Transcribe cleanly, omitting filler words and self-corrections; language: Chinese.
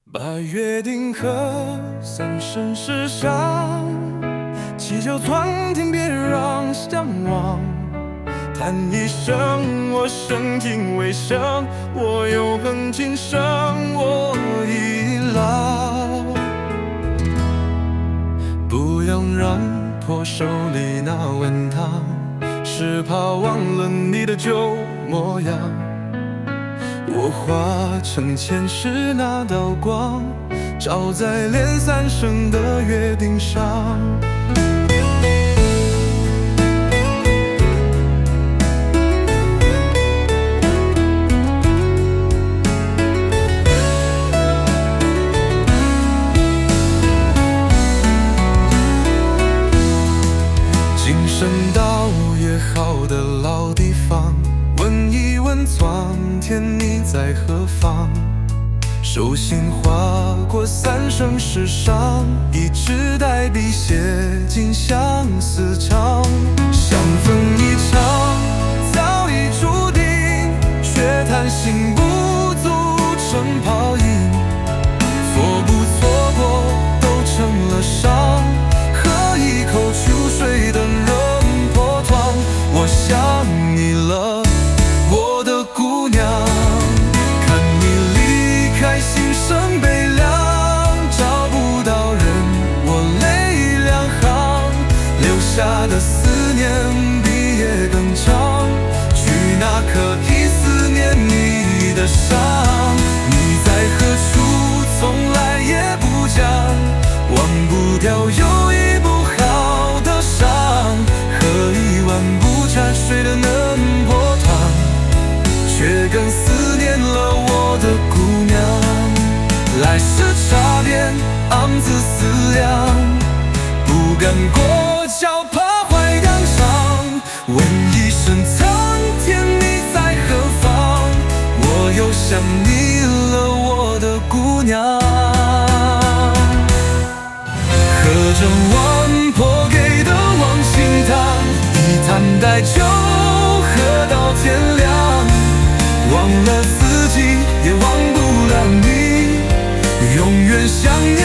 把约定和三生石上，祈求苍天别让相忘。叹一声，我生尽未生，我永恒今生，我已老。不要让破手里那碗汤，是怕忘了你的旧模样。我化成前世那道光，照在连三生的约定上。今生到约好的老地方，问一问苍天你在何方？手心划过三生石上，一支代笔写尽相思长。相逢一场早已注定，却叹心不足成泡影。错不错过都成了伤，喝一口秋水的人破窗。我想你了，我的姑娘，看你离开心生悲凉，找不到人我泪两行，留下的思念比夜更长，去哪可以思念你的伤？你在何处从来也不讲，忘不掉有一不好的伤，喝一碗不沾水的能破汤，却更思念了我的姑娘。来时差点暗自思量，不敢过桥怕坏当场。问一声苍天你在何方？我又想你了，我的姑娘。喝着碗破给的忘情汤，一坛带酒喝到天亮。忘了自己，也忘不了你，永远想念。